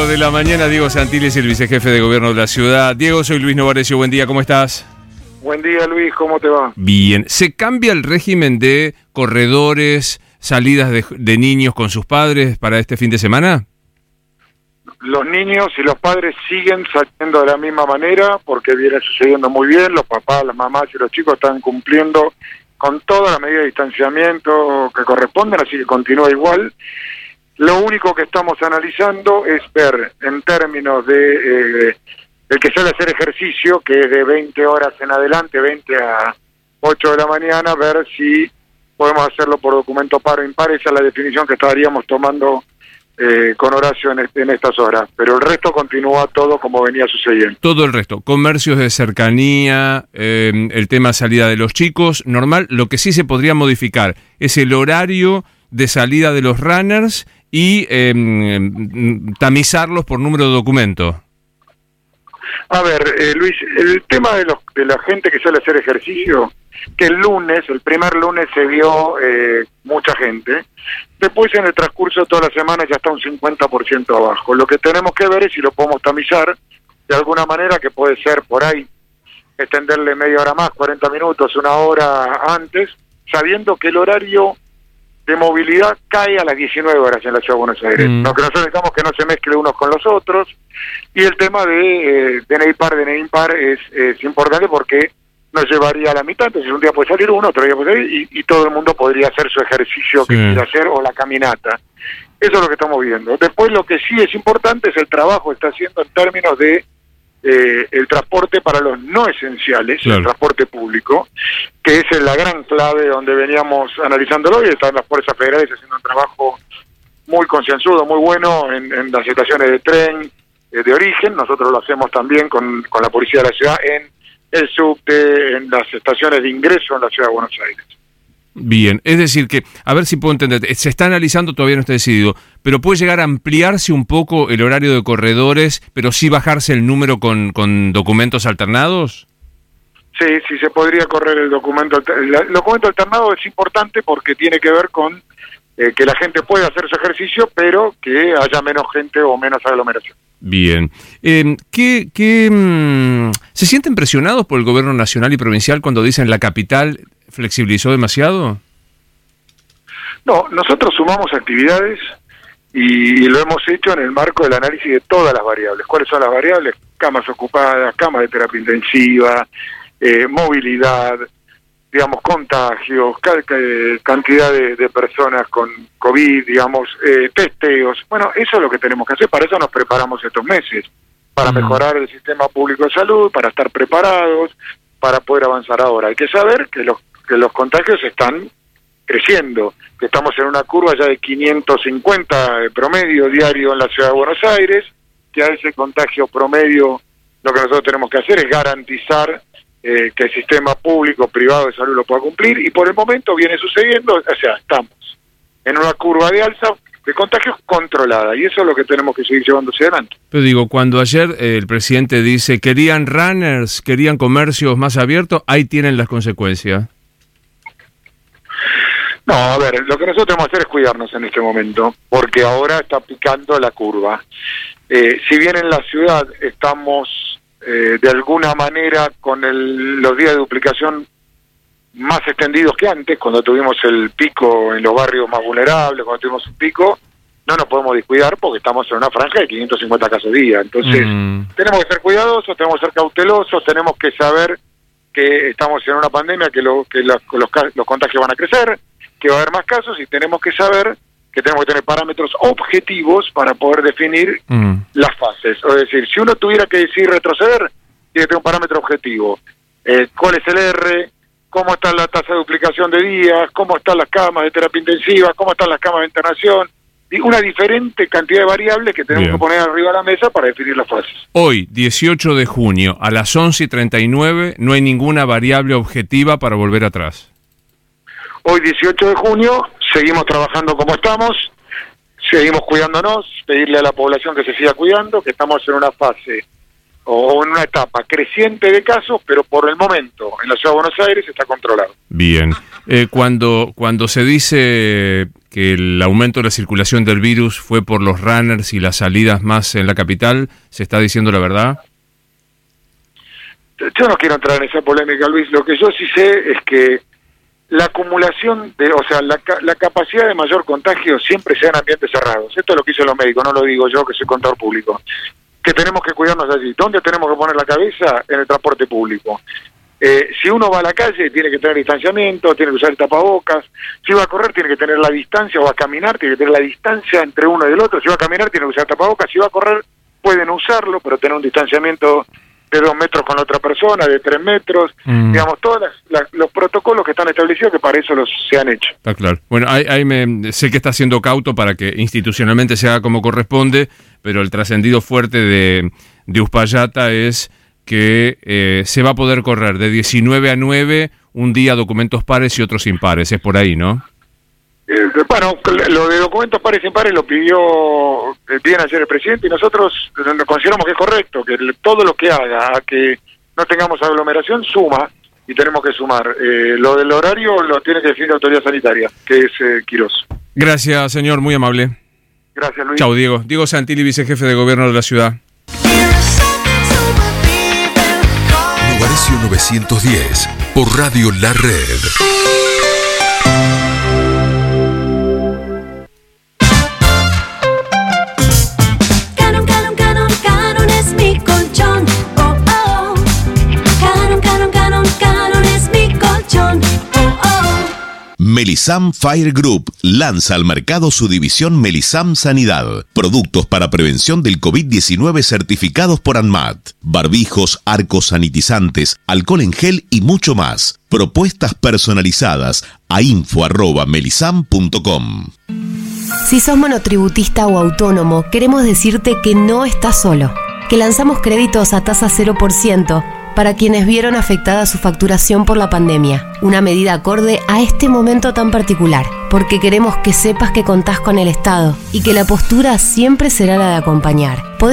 8 de la mañana, Diego Santilli, el vicejefe de gobierno de la ciudad. Diego, soy Luis Novarecio, buen día, ¿cómo estás? Buen día, Luis, ¿cómo te va? Bien. ¿Se cambia el régimen de corredores, salidas de niños con sus padres para este fin de semana? Los niños y los padres siguen saliendo de la misma manera porque viene sucediendo muy bien. Los papás, las mamás y los chicos están cumpliendo con todas las medidas de distanciamiento que corresponden, así que continúa igual. Lo único que estamos analizando es ver en términos de el que sale a hacer ejercicio, que es de 20 horas en adelante, 20 a 8 de la mañana, ver si podemos hacerlo por documento par o impar. Esa es la definición que estaríamos tomando con Horacio en estas horas, pero el resto continúa todo como venía sucediendo. Todo el resto, comercios de cercanía, el tema salida de los chicos, normal. Lo que sí se podría modificar es el horario de salida de los runners y tamizarlos por número de documento. A ver, Luis, el tema de la gente que sale a hacer ejercicio, que el primer lunes se vio mucha gente, después en el transcurso de toda la semana ya está un 50% abajo. Lo que tenemos que ver es si lo podemos tamizar de alguna manera, que puede ser por ahí, extenderle media hora más, 40 minutos, una hora antes, sabiendo que el horario de movilidad cae a las 19 horas en la Ciudad de Buenos Aires. Lo que nosotros necesitamos que no se mezcle unos con los otros, y el tema de DNI par, DNI impar es importante porque nos llevaría a la mitad. Entonces un día puede salir uno, otro día puede salir, y todo el mundo podría hacer su ejercicio que quiera hacer, o la caminata. Eso es lo que estamos viendo. Después lo que sí es importante es el trabajo que está haciendo en términos de el transporte para los no esenciales, claro. El transporte público, que es la gran clave donde veníamos analizándolo, y están las fuerzas federales haciendo un trabajo muy concienzudo, muy bueno en las estaciones de tren de origen. Nosotros lo hacemos también con la policía de la ciudad en el subte, en las estaciones de ingreso en la Ciudad de Buenos Aires. Bien, es decir que, a ver si puedo entender, se está analizando, todavía no está decidido, pero puede llegar a ampliarse un poco el horario de corredores, pero sí bajarse el número con documentos alternados. Sí, se podría correr el documento. El documento alternado es importante porque tiene que ver con que la gente pueda hacer su ejercicio, pero que haya menos gente o menos aglomeración. Bien. ¿Se sienten presionados por el gobierno nacional y provincial cuando dicen la capital flexibilizó demasiado? No, nosotros sumamos actividades y lo hemos hecho en el marco del análisis de todas las variables. ¿Cuáles son las variables? Camas ocupadas, camas de terapia intensiva, movilidad, digamos, contagios, cantidad de personas con COVID, digamos, testeos. Bueno, eso es lo que tenemos que hacer. Para eso nos preparamos estos meses, para mejorar el sistema público de salud, para estar preparados, para poder avanzar ahora. Hay que saber que los contagios están creciendo, que estamos en una curva ya de 550 promedio diario en la Ciudad de Buenos Aires, que a ese contagio promedio lo que nosotros tenemos que hacer es garantizar que el sistema público, privado de salud lo pueda cumplir, y por el momento viene sucediendo, o sea, estamos en una curva de alza de contagios controlada, y eso es lo que tenemos que seguir llevando hacia adelante. Pero digo, cuando ayer el presidente dice querían runners, querían comercios más abiertos, ahí tienen las consecuencias. No, a ver, lo que nosotros tenemos que hacer es cuidarnos en este momento, porque ahora está picando la curva. Si bien en la ciudad estamos de alguna manera con los días de duplicación más extendidos que antes, cuando tuvimos el pico en los barrios más vulnerables, cuando tuvimos un pico, no nos podemos descuidar porque estamos en una franja de 550 casos día. Entonces, tenemos que ser cuidadosos, tenemos que ser cautelosos, tenemos que saber que estamos en una pandemia, que los contagios van a crecer, que va a haber más casos, y tenemos que saber que tenemos que tener parámetros objetivos para poder definir las fases. Es decir, si uno tuviera que decir retroceder, tiene que tener un parámetro objetivo. ¿Cuál es el R? ¿Cómo está la tasa de duplicación de días? ¿Cómo están las camas de terapia intensiva? ¿Cómo están las camas de internación? Y una diferente cantidad de variables que tenemos que poner arriba de la mesa para definir las fases. Hoy, 18 de junio, a las 11:39, no hay ninguna variable objetiva para volver atrás. Hoy, 18 de junio, seguimos trabajando como estamos, seguimos cuidándonos, pedirle a la población que se siga cuidando, que estamos en una fase o en una etapa creciente de casos, pero por el momento en la Ciudad de Buenos Aires está controlado. Bien. Cuando se dice que el aumento de la circulación del virus fue por los runners y las salidas más en la capital? ¿Se está diciendo la verdad? Yo no quiero entrar en esa polémica, Luis. Lo que yo sí sé es que la acumulación la capacidad de mayor contagio siempre se da en ambientes cerrados. Esto es lo que dicen los médicos, no lo digo yo, que soy contador público. Que tenemos que cuidarnos allí. ¿Dónde tenemos que poner la cabeza? En el transporte público. Si uno va a la calle, tiene que tener distanciamiento, tiene que usar el tapabocas. Si va a correr, tiene que tener la distancia, o a caminar, tiene que tener la distancia entre uno y el otro. Si va a caminar, tiene que usar tapabocas. Si va a correr, pueden usarlo, pero tener un distanciamiento de 2 metros con la otra persona, de 3 metros. Digamos, todos los protocolos que están establecidos, que para eso se han hecho. Está claro. Bueno, sé que está siendo cauto para que institucionalmente se haga como corresponde, pero el trascendido fuerte de Uspallata es que se va a poder correr de 19 a 9, un día documentos pares y otros impares. Es por ahí, ¿no? Bueno, lo de documentos pares y impares lo pidió bien ayer el presidente, y nosotros consideramos que es correcto, que todo lo que haga a que no tengamos aglomeración suma, y tenemos que sumar. Lo del horario lo tiene que definir la autoridad sanitaria, que es Quirós. Gracias, señor, muy amable. Gracias, Luis. Chau, Diego. Diego Santilli, vicejefe de gobierno de la ciudad. Novarecio 910, por Radio La Red. Canon es mi colchón. Oh, oh. Canon es mi colchón. Oh, oh. Melisam Fire Group lanza al mercado su división Melisam Sanidad. Productos para prevención del COVID-19 certificados por ANMAT. Barbijos, arcos sanitizantes, alcohol en gel y mucho más. Propuestas personalizadas a info@melisam.com. Si sos monotributista o autónomo, queremos decirte que no estás solo. Que lanzamos créditos a tasa 0% para quienes vieron afectada su facturación por la pandemia. Una medida acorde a este momento tan particular, porque queremos que sepas que contás con el Estado y que la postura siempre será la de acompañar.